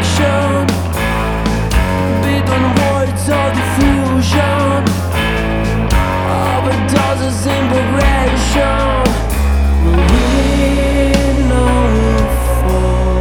action between words of diffusion, overdoses in progression. We know fall.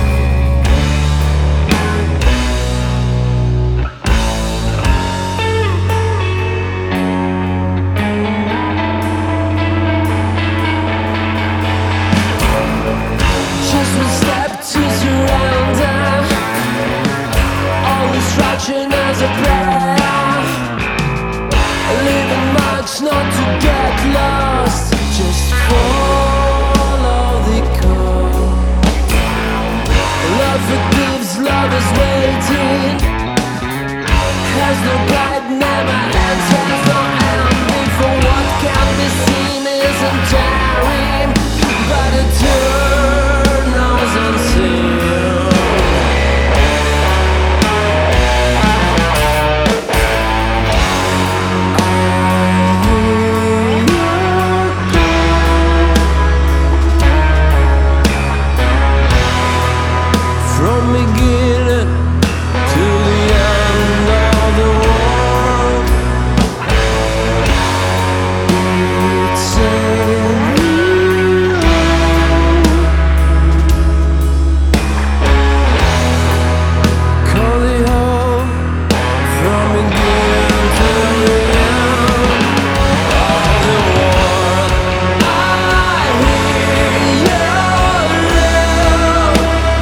Just one step to surrender, all destruction as a prayer, living much not to get lost, just follow the call. Love forgives, love is waiting, has no guide, never ends, has no ending. For what can be seen isn't daring, but eternal's unseen. From beginning to the end of the world, it's call it home. From beginning to the end of the world, I hear your love.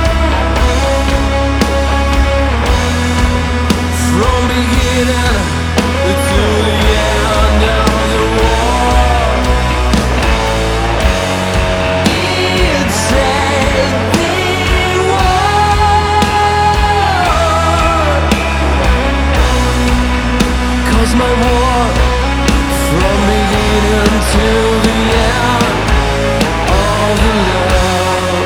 From beginning to the end of the world, it's a big world. 'Cause my war, from beginning to the end of the love.